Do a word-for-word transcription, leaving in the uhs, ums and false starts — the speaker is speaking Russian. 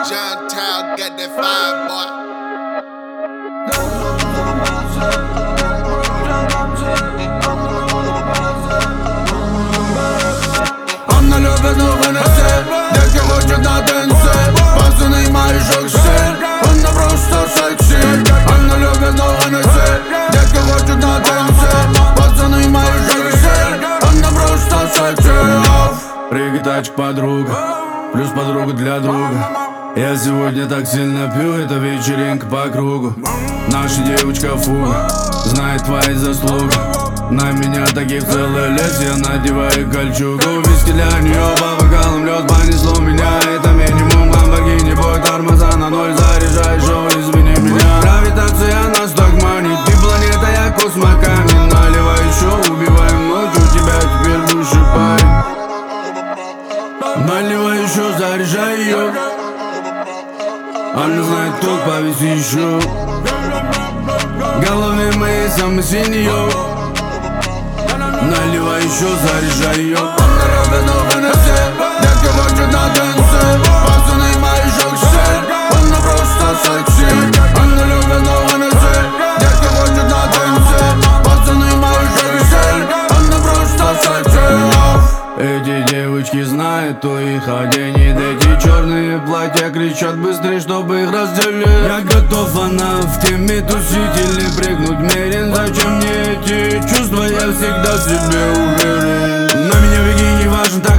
John got that fire, boy. Она любит новенесы, девки хочет на танцы. Пацаны мои жоксы, она просто секси. Она любит новенесы, девки хочет на танцы. Пацаны мои жоксы, она просто секси. Приготачка подруга, плюс подруга для друга. Я сегодня так сильно пью, это вечеринка по кругу. Наша девочка фуга, знает твои заслуги. На меня таких целый лес, я надеваю кольчугу. Виски для нее по бокалам лед, понесло меня. Это минимум, ламборгини, бой, тормоза на ноль. Заряжай шоу, извини меня. Гравитация нас так манит, ты планета, я космокамень. Наливай еще, убиваем ночью, тебя теперь выше парень. Наливай еще, заряжай ее. Она знает, кто повеси еще. Головы мои самые синие. Наливай еще, заряжай ее. Она любит новенесы, девки хочет на танцы. Пацаны мои жоксы, она просто секси. Она любит новенесы, девки хочет на танцы. Пацаны мои жоксы, она просто секси. Эти девочки знают, то их оденет. Эти черные платья кричат быстрее, чтобы их разделить. Я готов, она в теме тусить или прыгнуть мерен. Зачем мне эти чувства, я всегда в себе уверен. На меня беги, не важно.